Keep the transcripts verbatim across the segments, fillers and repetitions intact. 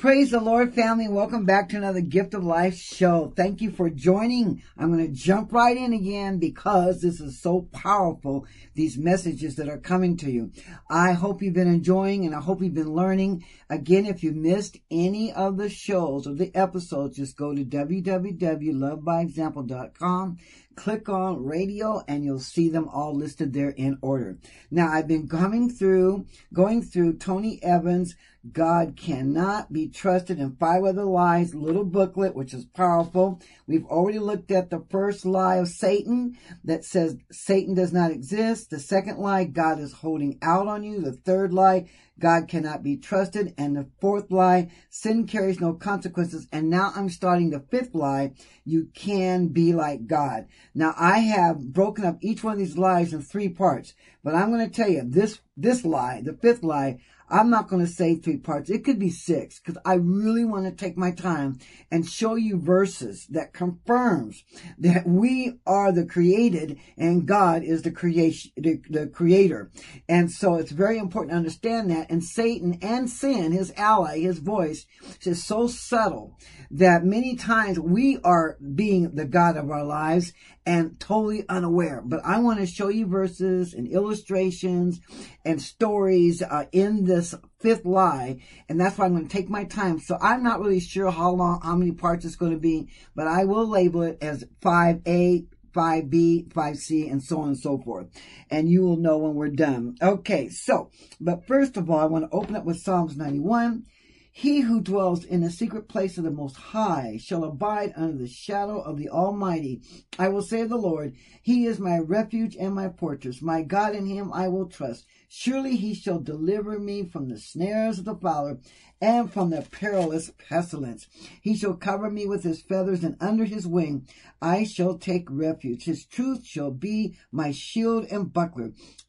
Praise the Lord, family. Welcome back to another Gift of Life show. Thank you for joining. I'm going to jump right in again because this is so powerful, these messages that are coming to you. I hope you've been enjoying and I hope you've been learning. Again, if you missed any of the shows or the episodes, just go to w w w dot love by example dot com. Click on radio and you'll see them all listed there in order. Now, I've been coming through, going through Tony Evans' God Cannot Be Trusted and Five Other Lies little booklet, which is powerful. We've already looked at the first lie of Satan that says Satan does not exist. The second lie, God is holding out on you. The third lie, God cannot be trusted. And the fourth lie, sin carries no consequences. And now I'm starting the fifth lie, you can be like God. Now I have broken up each one of these lies in three parts, but I'm going to tell you this, this lie, the fifth lie, I'm not going to say three parts. It could be six because I really want to take my time and show you verses that confirms that we are the created and God is the creation, the, the creator. And so it's very important to understand that. And Satan and sin, his ally, his voice, is so subtle that many times we are being the God of our lives and totally unaware. But I want to show you verses and illustrations and stories uh, in this fifth lie, and that's why I'm going to take my time. So I'm not really sure how long, how many parts it's going to be, but I will label it as five A, five B, five C, and so on and so forth. And you will know when we're done. Okay, so, but first of all, I want to open up with Psalms ninety-one. He who dwells in the secret place of the Most High shall abide under the shadow of the Almighty. I will say of the Lord, He is my refuge and my fortress. My God, in Him I will trust. Surely He shall deliver me from the snares of the fowler and from the perilous pestilence. He shall cover me with His feathers, and under His wing I shall take refuge. His truth shall be my shield and buckler.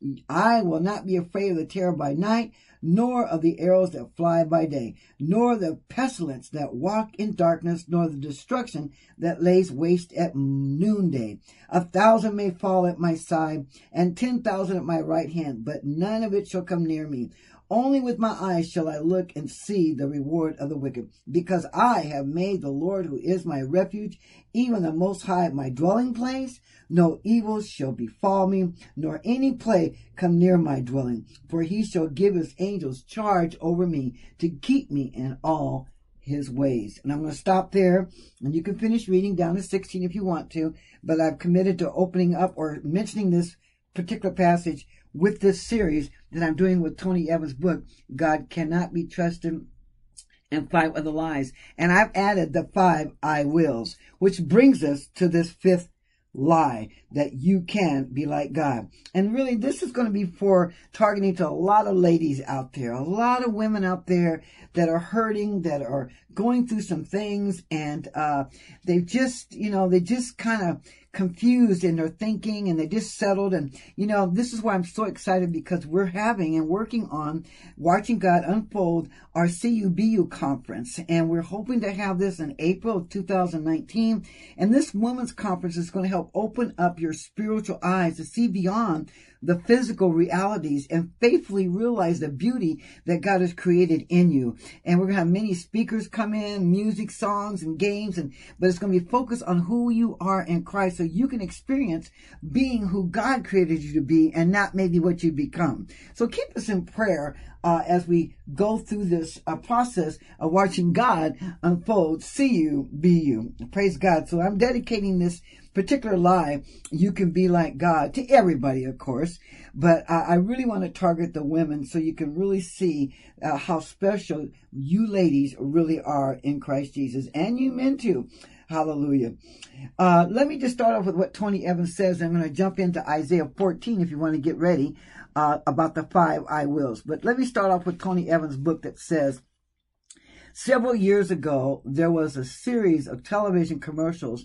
I will not be afraid of the terror by night, nor of the arrows that fly by day, nor the pestilence that walk in darkness, nor the destruction that lays waste at noonday. A thousand may fall at my side, and ten thousand at my right hand, but none of it shall come near me. Only with my eyes shall I look and see the reward of the wicked, because I have made the Lord, who is my refuge, even the Most High, my dwelling place. No evil shall befall me, nor any plague come near my dwelling. For He shall give His angels charge over me to keep me in all His ways. And I'm going to stop there, and you can finish reading down to sixteen if you want to, but I've committed to opening up or mentioning this particular passage with this series that I'm doing with Tony Evans' book, God Cannot Be Trusted and Five Other Lies. And I've added the five I wills, which brings us to this fifth lie, that you can be like God. And really, this is going to be for targeting to a lot of ladies out there, a lot of women out there that are hurting, that are going through some things, and uh they've just, you know, they just kind of confused in their thinking, and they just settled. And, you know, this is why I'm so excited, because we're having and working on Watching God Unfold, our C U B U conference. And we're hoping to have this in April of two thousand nineteen. And this women's conference is going to help open up your spiritual eyes to see beyond the physical realities and faithfully realize the beauty that God has created in you. And we're going to have many speakers come in, music, songs, and games, and but it's going to be focused on who you are in Christ, so you can experience being who God created you to be and not maybe what you become. So keep us in prayer uh, as we go through this uh, process of watching God unfold. See you, be you. Praise God. So I'm dedicating this particular lie, you can be like God, to everybody, of course, but I, I really want to target the women so you can really see uh, how special you ladies really are in Christ Jesus, and you men too. Hallelujah. Uh, let me just start off with what Tony Evans says. I'm going to jump into Isaiah fourteen if you want to get ready uh, about the five I wills. But let me start off with Tony Evans' book that says, several years ago, there was a series of television commercials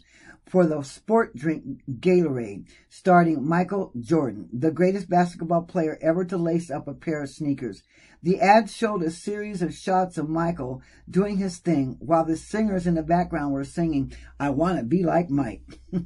for the sport drink Gatorade, starring Michael Jordan, the greatest basketball player ever to lace up a pair of sneakers. The ad showed a series of shots of Michael doing his thing while the singers in the background were singing, "I Want to Be Like Mike."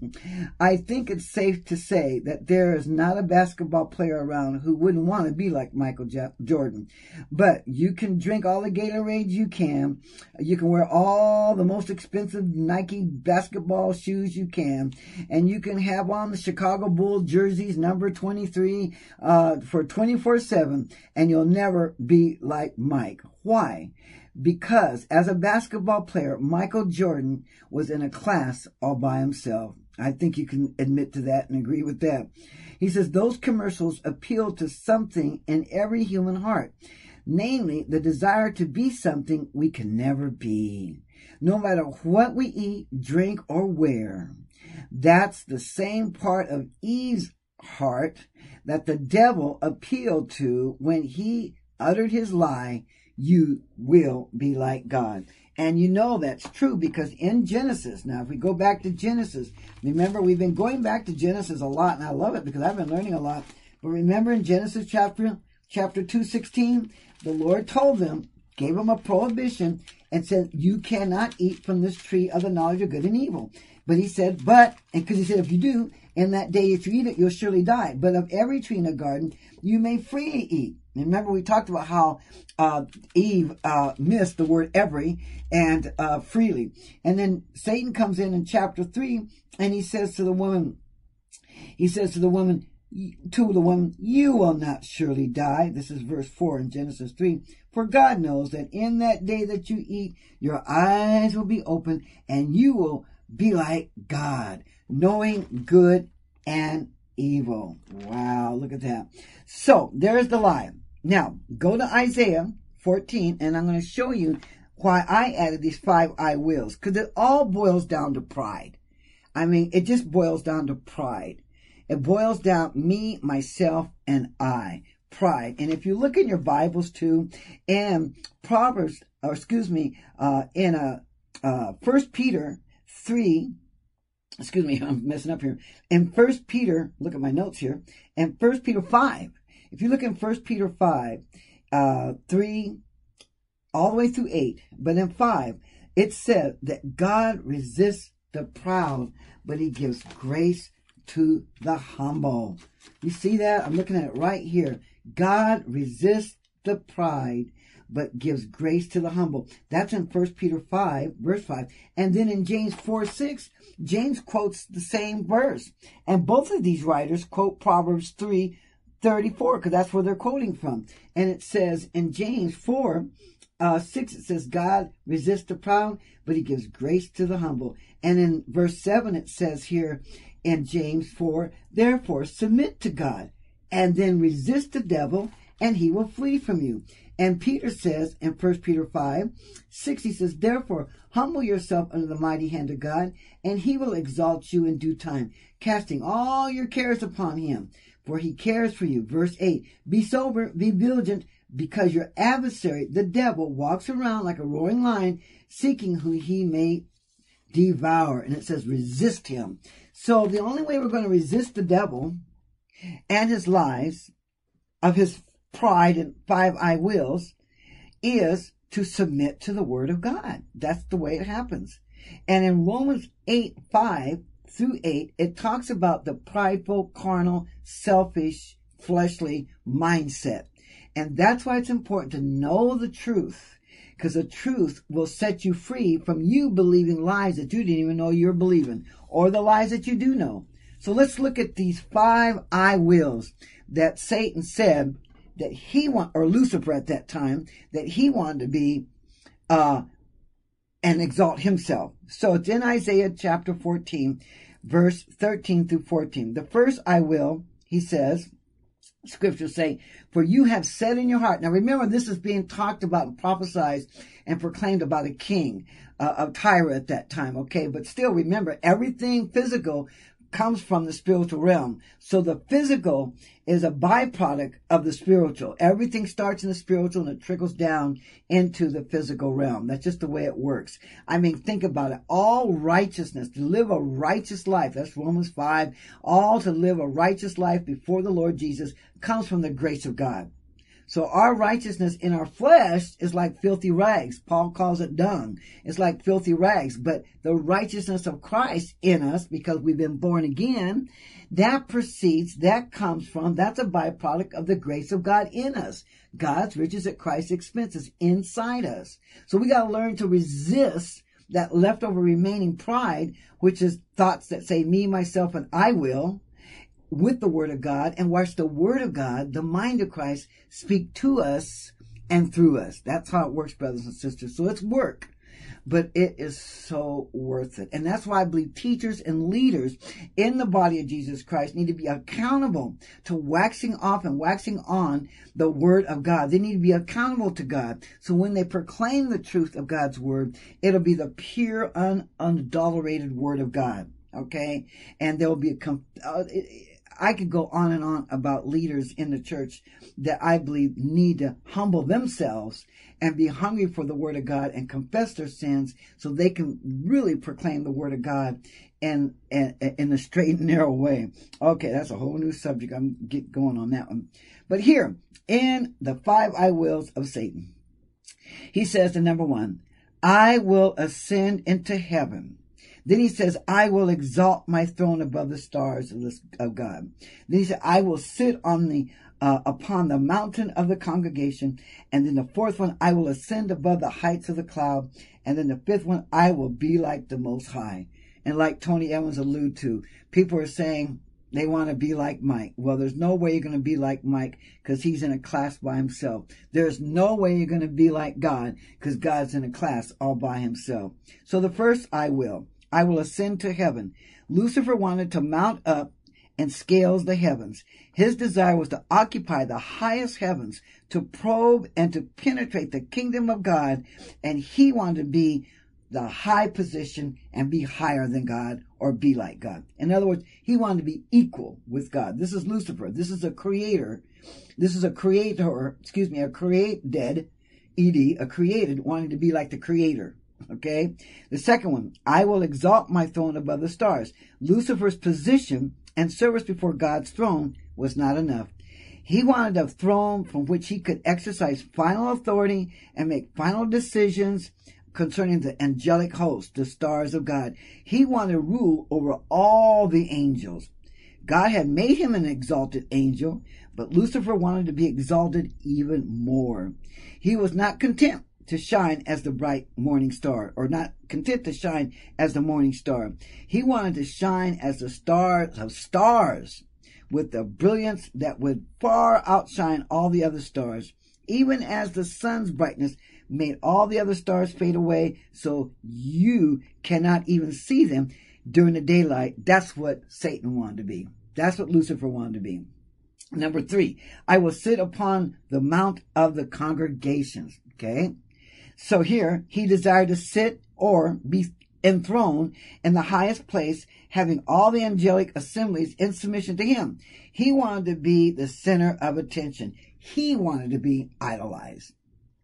I think it's safe to say that there is not a basketball player around who wouldn't want to be like Michael Jordan. But you can drink all the Gatorade you can. You can wear all the most expensive Nike basketball shoes you can. And you can have on the Chicago Bulls jerseys, number twenty-three, uh, for twenty-four seven. And you'll never be like Mike. Why? Because as a basketball player, Michael Jordan was in a class all by himself. I think you can admit to that and agree with that. He says those commercials appeal to something in every human heart, namely the desire to be something we can never be. No matter what we eat, drink, or wear. That's the same part of Eve's heart that the devil appealed to when he uttered his lie, "You will be like God." And you know that's true because in Genesis, now if we go back to Genesis, remember we've been going back to Genesis a lot, and I love it because I've been learning a lot. But remember in Genesis chapter chapter two sixteen, the Lord told them, gave them a prohibition and said, you cannot eat from this tree of the knowledge of good and evil. But he said, but, and because he said, if you do, in that day if you eat it, you'll surely die. But of every tree in the garden, you may freely eat. Remember, we talked about how uh, Eve uh, missed the word every and uh, freely. And then Satan comes in in chapter three, and he says to the woman, he says to the woman, to the woman, you will not surely die. This is verse four in Genesis three. For God knows that in that day that you eat, your eyes will be open, and you will be like God, knowing good and evil. Wow, look at that. So, there's the lie. Now, go to Isaiah fourteen, and I'm going to show you why I added these five I wills. Because it all boils down to pride. I mean, it just boils down to pride. It boils down me, myself, and I. Pride. And if you look in your Bibles too, in Proverbs, or excuse me, uh, in a, uh, First Peter three, excuse me, I'm messing up here. In First Peter, look at my notes here, in First Peter five, if you look in First Peter five, uh, three, all the way through eight, but in five, it said that God resists the proud, but he gives grace to the humble. You see that? I'm looking at it right here. God resists the pride, but gives grace to the humble. That's in First Peter five, verse five. And then in James four, six, James quotes the same verse. And both of these writers quote Proverbs three, thirty-four, because that's where they're quoting from. And it says in James four, uh, six, it says, God resists the proud, but he gives grace to the humble. And in verse seven, it says here in James four, therefore submit to God, and then resist the devil, and he will flee from you. And Peter says in First Peter five, six, he says, therefore humble yourself under the mighty hand of God, and he will exalt you in due time, casting all your cares upon him, for he cares for you. Verse eight, be sober, be vigilant, because your adversary, the devil, walks around like a roaring lion, seeking who he may devour. And it says resist him. So the only way we're going to resist the devil and his lies of his pride and five I wills is to submit to the word of God. That's the way it happens. And in Romans eight, five through eight, it talks about the prideful, carnal, selfish, fleshly mindset. And that's why it's important to know the truth, because the truth will set you free from you believing lies that you didn't even know you were believing, or the lies that you do know. So let's look at these five I wills that Satan said that he want, or Lucifer at that time, that he wanted to be uh, and exalt himself. So it's in Isaiah chapter fourteen, verse thirteen through fourteen. The first I will, he says, scriptures say, for you have said in your heart. Now remember, this is being talked about and prophesied and proclaimed about a king uh, of Tyre at that time, okay? But still remember, everything physical comes from the spiritual realm. So the physical is a byproduct of the spiritual. Everything starts in the spiritual and it trickles down into the physical realm. That's just the way it works. I mean, think about it. All righteousness, to live a righteous life, that's Romans five, all to live a righteous life before the Lord Jesus comes from the grace of God. So our righteousness in our flesh is like filthy rags. Paul calls it dung. It's like filthy rags. But the righteousness of Christ in us, because we've been born again, that proceeds, that comes from, that's a byproduct of the grace of God in us. God's riches at Christ's expenses inside us. So we got to learn to resist that leftover remaining pride, which is thoughts that say me, myself, and I will, with the Word of God, and watch the Word of God, the mind of Christ, speak to us and through us. That's how it works, brothers and sisters. So it's work, but it is so worth it. And that's why I believe teachers and leaders in the body of Jesus Christ need to be accountable to waxing off and waxing on the Word of God. They need to be accountable to God. So when they proclaim the truth of God's Word, it'll be the pure, unadulterated Word of God. Okay? And there will be a... Uh, it, I could go on and on about leaders in the church that I believe need to humble themselves and be hungry for the Word of God and confess their sins so they can really proclaim the Word of God in, in, in a straight and narrow way. Okay, that's a whole new subject. I'm get going on that one. But here, in the five I wills of Satan, he says in number one, I will ascend into heaven. Then he says, I will exalt my throne above the stars of, the, of God. Then he said, I will sit on the uh, upon the mountain of the congregation. And then the fourth one, I will ascend above the heights of the cloud. And then the fifth one, I will be like the Most High. And like Tony Evans alluded to, people are saying they want to be like Mike. Well, there's no way you're going to be like Mike because he's in a class by himself. There's no way you're going to be like God because God's in a class all by himself. So the first, I will. I will ascend to heaven. Lucifer wanted to mount up and scales the heavens. His desire was to occupy the highest heavens, to probe and to penetrate the kingdom of God. And he wanted to be the high position and be higher than God or be like God. In other words, he wanted to be equal with God. This is Lucifer. This is a creator. This is a creator, excuse me, a created, ed, a created, wanting to be like the creator. Okay. The second one, I will exalt my throne above the stars. Lucifer's position and service before God's throne was not enough. He wanted a throne from which he could exercise final authority and make final decisions concerning the angelic host, the stars of God. He wanted to rule over all the angels. God had made him an exalted angel, but Lucifer wanted to be exalted even more. He was not content to shine as the bright morning star, or not content to shine as the morning star. He wanted to shine as the stars of stars with a brilliance that would far outshine all the other stars. Even as the sun's brightness made all the other stars fade away, so you cannot even see them during the daylight. That's what Satan wanted to be. That's what Lucifer wanted to be. Number three, I will sit upon the mount of the congregations. Okay. So here, he desired to sit or be enthroned in the highest place, having all the angelic assemblies in submission to him. He wanted to be the center of attention. He wanted to be idolized.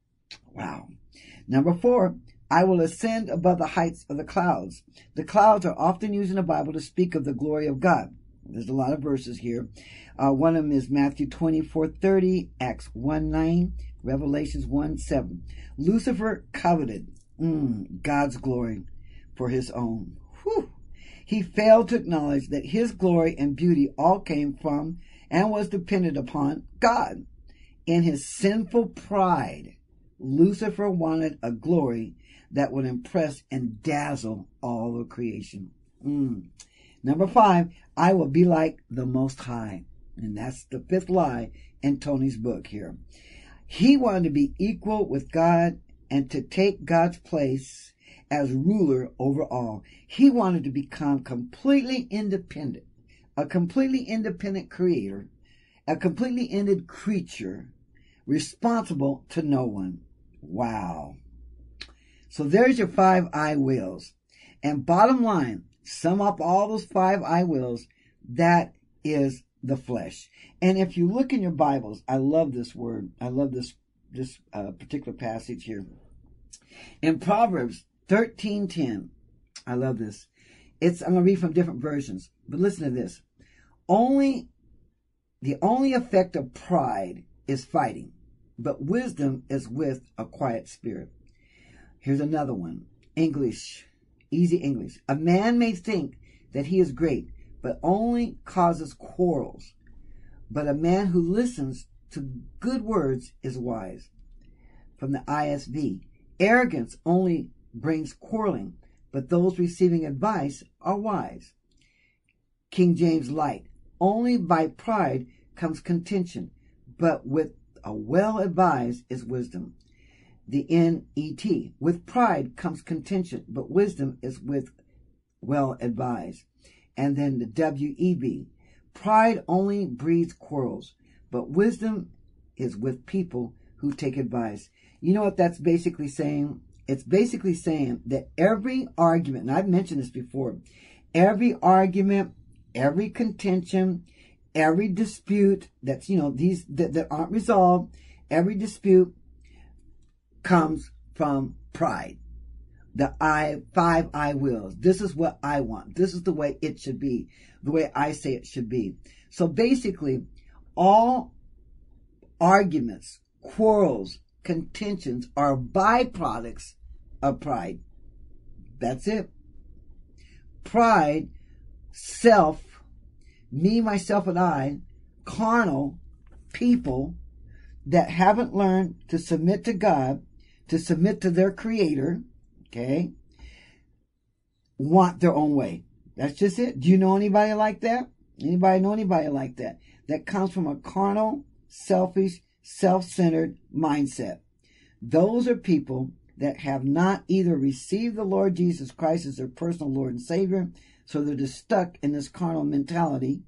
Wow. Number four, I will ascend above the heights of the clouds. The clouds are often used in the Bible to speak of the glory of God. There's a lot of verses here. Uh, one of them is Matthew twenty-four thirty, Acts one nine, Revelations one seven. Lucifer coveted mm, God's glory for his own. Whew. He failed to acknowledge that his glory and beauty all came from and was dependent upon God. In his sinful pride, Lucifer wanted a glory that would impress and dazzle all of creation. Mm. Number five, I will be like the Most High. And that's the fifth lie in Tony's book here. He wanted to be equal with God and to take God's place as ruler over all. He wanted to become completely independent, a completely independent creator, a completely ended creature, responsible to no one. Wow. So there's your five I wills. And bottom line, sum up all those five I wills, that is the flesh. And if you look in your Bibles, I love this word. I love this this uh, particular passage here. In Proverbs thirteen ten, I love this. It's I'm going to read from different versions, but listen to this. Only the only effect of pride is fighting, but wisdom is with a quiet spirit. Here's another one. English, easy English. A man may think that he is great, but only causes quarrels. But a man who listens to good words is wise. From the I S V. Arrogance only brings quarreling, but those receiving advice are wise. King James Light. Only by pride comes contention, but with a well-advised is wisdom. The N E T. With pride comes contention, but wisdom is with well-advised. And then the W E B. Pride only breeds quarrels, but wisdom is with people who take advice. You know what that's basically saying? It's basically saying that every argument, and I've mentioned this before, every argument, every contention, every dispute that's, you know, these that, that aren't resolved, every dispute comes from pride. The I, five I wills. This is what I want. This is the way it should be. The way I say it should be. So basically, all arguments, quarrels, contentions are byproducts of pride. That's it. Pride, self, me, myself, and I, carnal people that haven't learned to submit to God, to submit to their Creator, okay, want their own way. That's just it. Do you know anybody like that? Anybody know anybody like that? That comes from a carnal, selfish, self-centered mindset. Those are people that have not either received the Lord Jesus Christ as their personal Lord and Savior, so they're just stuck in this carnal mentality,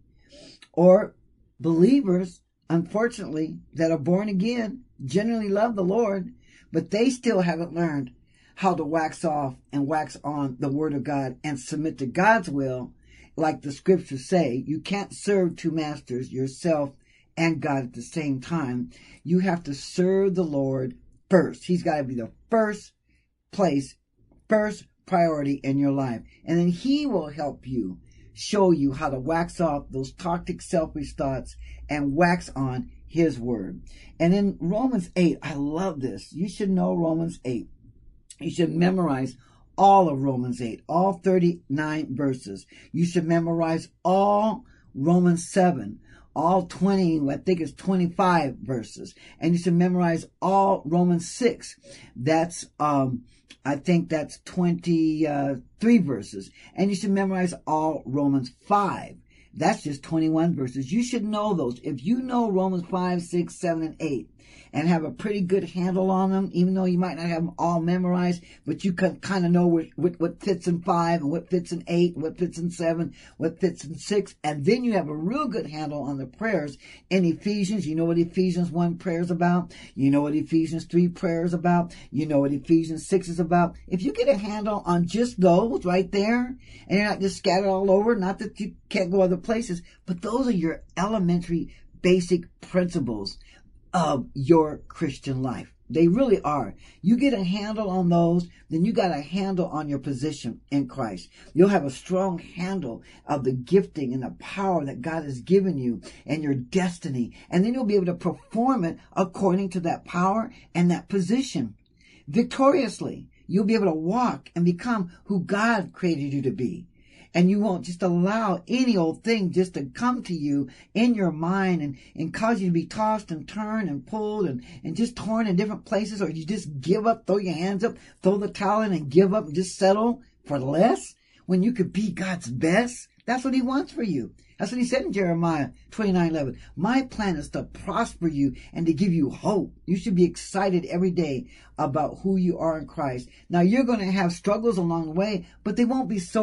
or believers, unfortunately, that are born again, generally love the Lord, but they still haven't learned how to wax off and wax on the Word of God and submit to God's will. Like the scriptures say, you can't serve two masters, yourself and God at the same time. You have to serve the Lord first. He's got to be the first place, first priority in your life. And then He will help you, show you how to wax off those toxic, selfish thoughts and wax on His Word. And in Romans eight, I love this. You should know Romans eight. You should memorize all of Romans eight, all thirty-nine verses. You should memorize all Romans seven, all twenty, I think it's twenty-five verses. And you should memorize all Romans six. That's, um, I think that's twenty-three verses. And you should memorize all Romans five. That's just twenty-one verses. You should know those. If you know Romans five, six, seven, and eight, and have a pretty good handle on them, even though you might not have them all memorized, but you can kind of know what, what, what fits in five, and what fits in eight, what fits in seven, what fits in six, and then you have a real good handle on the prayers in Ephesians. You know what Ephesians one prayer is about. You know what Ephesians three prayer is about. You know what Ephesians six is about. If you get a handle on just those right there, and you're not just scattered all over, not that you can't go other places, but those are your elementary basic principles of your Christian life. They really are. You get a handle on those, then you got a handle on your position in Christ. You'll have a strong handle of the gifting and the power that God has given you and your destiny. And then you'll be able to perform it according to that power and that position victoriously. You'll be able to walk and become who God created you to be. And you won't just allow any old thing just to come to you in your mind and, and cause you to be tossed and turned and pulled and, and just torn in different places, or you just give up, throw your hands up, throw the towel in and give up and just settle for less when you could be God's best. That's what He wants for you. That's what He said in Jeremiah twenty-nine eleven. My plan is to prosper you and to give you hope. You should be excited every day about who you are in Christ. Now, you're going to have struggles along the way, but they won't be so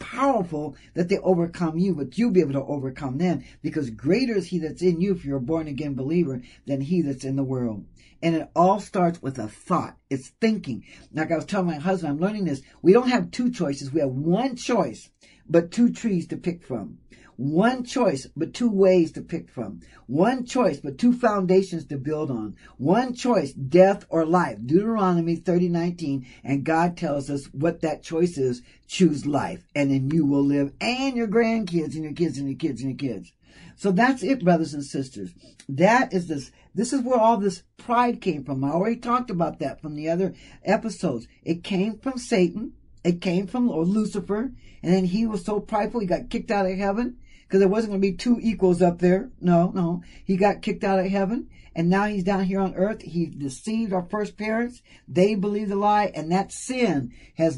powerful that they overcome you, but you'll be able to overcome them, because greater is he that's in you if you're a born again believer than he that's in the world. And it all starts with a thought. It's thinking. Like I was telling my husband, I'm learning this. We don't have two choices. We have one choice, but two trees to pick from. One choice, but two ways to pick from. One choice, but two foundations to build on. One choice, death or life. Deuteronomy thirty nineteen. And God tells us what that choice is. Choose life, and then you will live, and your grandkids, and your kids, and your kids, and your kids. So that's it, brothers and sisters. That is this. This is where all this pride came from. I already talked about that from the other episodes. It came from Satan. It came from or Lucifer. And then he was so prideful, he got kicked out of heaven. Because there wasn't going to be two equals up there. No, no. He got kicked out of heaven. And now he's down here on earth. He deceived our first parents. They believed the lie. And that sin has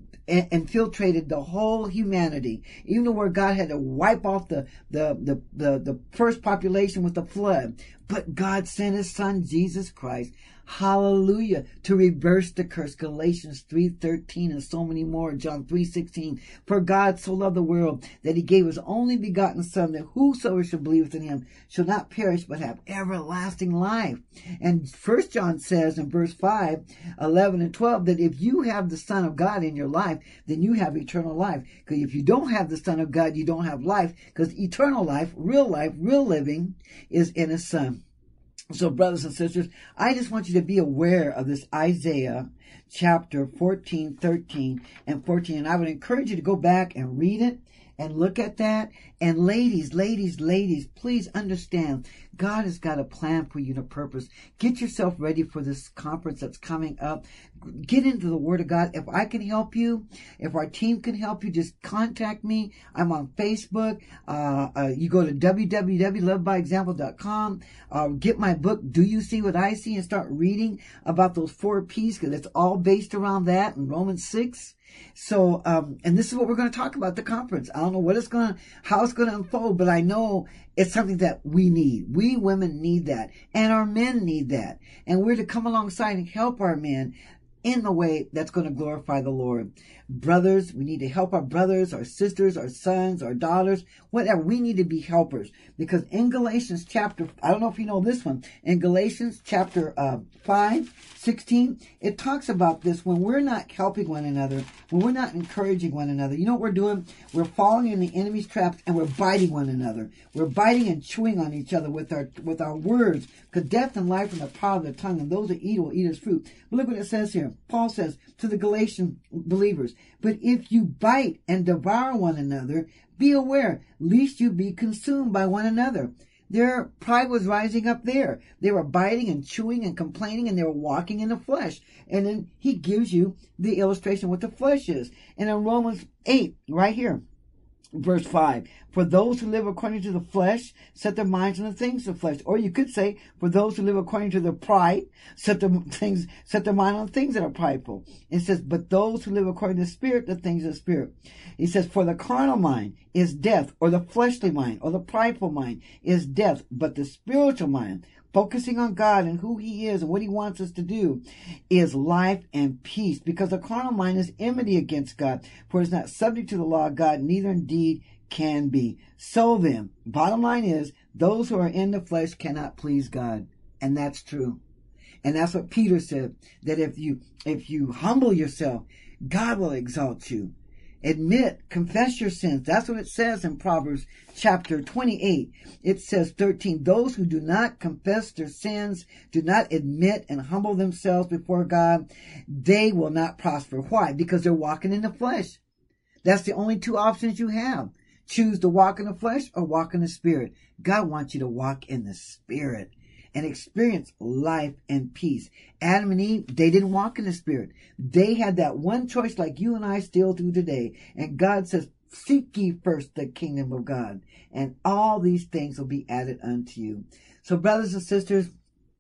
infiltrated the whole humanity. Even to where God had to wipe off the, the, the, the, the first population with the flood. But God sent his son, Jesus Christ. Hallelujah. To reverse the curse. Galatians three thirteen and so many more. John three sixteen. For God so loved the world that he gave his only begotten son, that whosoever shall believe in him shall not perish but have everlasting life. And First John says in verse five, eleven and twelve, that if you have the Son of God in your life, then you have eternal life. Because if you don't have the Son of God, you don't have life. Because eternal life, real life, real living is in his Son. So, brothers and sisters, I just want you to be aware of this Isaiah chapter fourteen, thirteen, and fourteen. And I would encourage you to go back and read it and look at that. And ladies, ladies, ladies, please understand, God has got a plan for you to purpose. Get yourself ready for this conference that's coming up. Get into the Word of God. If I can help you, if our team can help you, just contact me. I'm on Facebook. Uh, uh, you go to w w w dot love by example dot com. Uh, get my book, Do You See What I See? And start reading about those four P's, because it's all based around that in Romans six. So, um, and this is what we're going to talk about at the conference. I don't know what it's going to, how it's going to unfold, but I know it's something that we need. We women need that. And our men need that. And we're to come alongside and help our men in the way that's going to glorify the Lord. Brothers, we need to help our brothers, our sisters, our sons, our daughters, whatever. We need to be helpers. Because in Galatians chapter, I don't know if you know this one, in Galatians chapter uh, five, sixteen, it talks about this when we're not helping one another, when we're not encouraging one another. You know what we're doing? We're falling in the enemy's traps and we're biting one another. We're biting and chewing on each other with our with our words. Because death and life are in the power of the tongue, and those that eat will eat his fruit. But look what it says here. Paul says to the Galatian believers, but if you bite and devour one another, be aware, lest you be consumed by one another. Their pride was rising up there. They were biting and chewing and complaining, and they were walking in the flesh. And then he gives you the illustration what the flesh is. And in Romans eight, right here, verse five, for those who live according to the flesh set their minds on the things of the flesh. Or you could say, for those who live according to their pride set their things, set their mind on things that are prideful. It says, but those who live according to the Spirit, the things of the Spirit. He says, for the carnal mind is death, or the fleshly mind, or the prideful mind is death, but the spiritual mind, focusing on God and who he is and what he wants us to do, is life and peace. Because the carnal mind is enmity against God, for it is not subject to the law of God, neither indeed can be. So then, bottom line is, those who are in the flesh cannot please God. And that's true. And that's what Peter said, that if you, if you humble yourself, God will exalt you. Admit, confess your sins. That's what it says in Proverbs chapter twenty-eight. It says thirteen, those who do not confess their sins, do not admit and humble themselves before God, they will not prosper. Why? Because they're walking in the flesh. That's the only two options you have. Choose to walk in the flesh or walk in the Spirit. God wants you to walk in the Spirit and experience life and peace. Adam and Eve, they didn't walk in the Spirit. They had that one choice like you and I still do today. And God says, seek ye first the kingdom of God, and all these things will be added unto you. So brothers and sisters,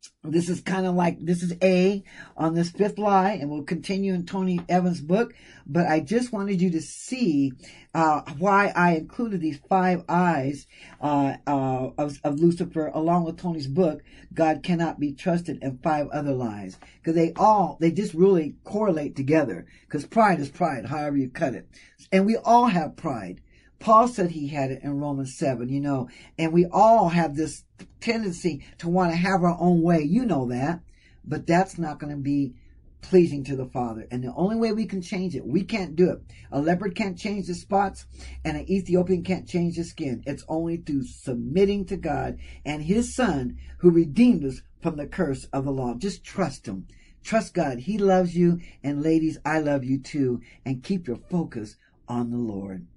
This is kind of like, this is A on this fifth lie, and we'll continue in Tony Evans' book. But I just wanted you to see uh, why I included these five eyes uh, uh, of, of Lucifer along with Tony's book, God Cannot Be Trusted, and five other lies. Because they all, they just really correlate together. Because pride is pride, however you cut it. And we all have pride. Paul said he had it in Romans seven, you know, and we all have this tendency to want to have our own way. You know that, but that's not going to be pleasing to the Father. And the only way we can change it, we can't do it. A leopard can't change the spots, and an Ethiopian can't change the skin. It's only through submitting to God and his Son who redeemed us from the curse of the law. Just trust him. Trust God. He loves you. And ladies, I love you too. And keep your focus on the Lord.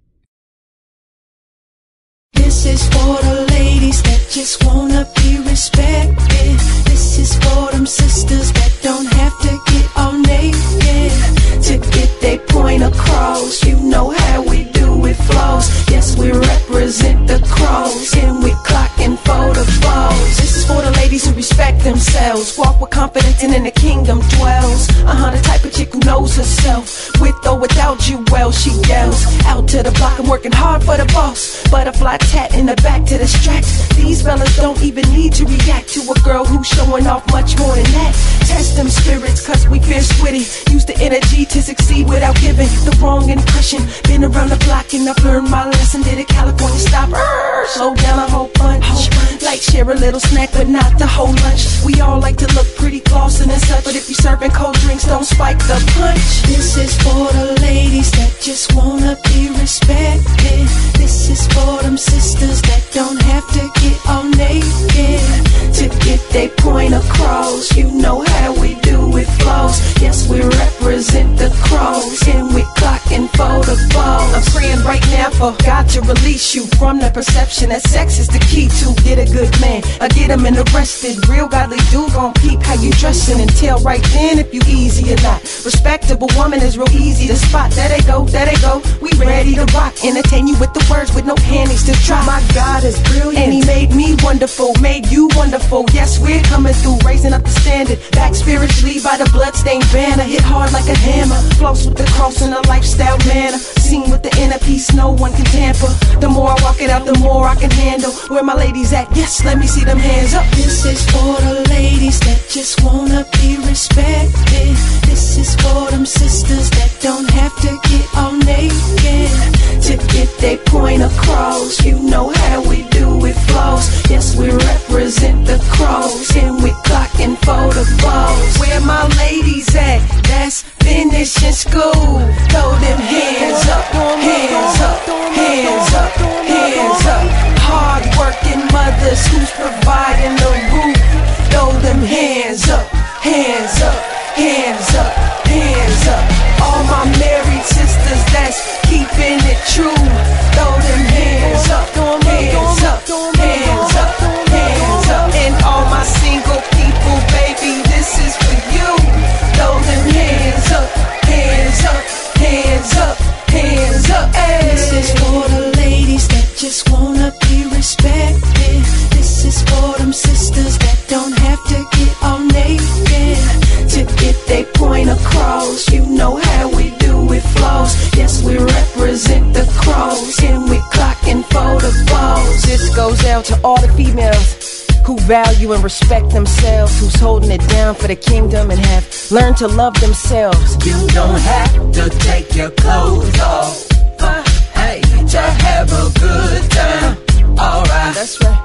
This is for the ladies that just wanna be respected. This is for them sisters that don't have to get all naked to get their point across. You know how we do it flows. Yes, we represent the cross, and we clocking for the balls. This is for the ladies who respect themselves, walk with confidence, and in the kingdom dwells. Uh-huh, the type of chick who knows herself. With or without you, well, she yells out to the block. I'm working hard for the boss. Butterfly tat in the back to distract. These fellas don't even need to react to a girl who's showing off much more than that. Test them spirits, cause we fierce witty. Use the energy to succeed without giving the wrong impression. Been around the block and I've learned my lesson. Did a California stop? Urgh, slow down a whole bunch. Like share a little snack but not the whole lunch. We all like to look pretty flossing and such, but if you serving cold drinks, don't spike the punch. This is for the ladies that just wanna be respected. This is for them sisters that don't have to get all naked to get their point across. You know how we do it flows. Yes, we represent the cross, and we clocking for the balls. I'm praying right now for God to release you from the perception that sex is the key to get a good man. I get him arrested. Real godly dude gon' peep how you dressing and tell right then if you easy or not. Respectable woman is real easy to spot. There they go, there they go. We ready to rock. Entertain you with the words with no panties to drop. My God is brilliant, and he made me wonderful, made you wonderful. Yes, we're coming through, raising up the standard. Back spiritually by the bloodstained banner. Hit hard like a hammer, flows with the cross in a lifestyle manner. Seen with the inner peace, no one can tamper. The more I walk it out, the more I can handle. Where my ladies at? Yes, let me see them hands up. This is for the ladies that just wanna be respected. This is for them sisters that don't have to get all naked to get their point across. You know how we do it flows. Yes, we represent the cross, and we clocking for the balls. Where my ladies at? That's finishing school. Throw them hands up, hands up, hands up, hands up. Hard working mothers who's providing the roof. Throw them hands up, hands up, hands up, hands up. All my married sisters that's keeping it true. Throw them hands up, hands up, hands up, hands up. And all my single people, baby, this is for you. Throw them hands up, hands up, hands up, hands up. Ay. This is for the ladies that just wanna be respected. This is for them sisters that don't have to get all naked to get their point across. You know how we do it flows. Yes, we represent the cross, and we clocking for the balls. This goes out to all the females who value and respect themselves, who's holding it down for the kingdom and have learned to love themselves. You don't have to take your clothes off, uh, hey, to have a good time. Alright, that's right.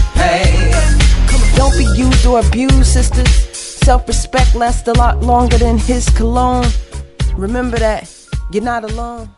Hey, come on. Don't be used or abused, sisters. Self-respect lasts a lot longer than his cologne. Remember that. You're not alone.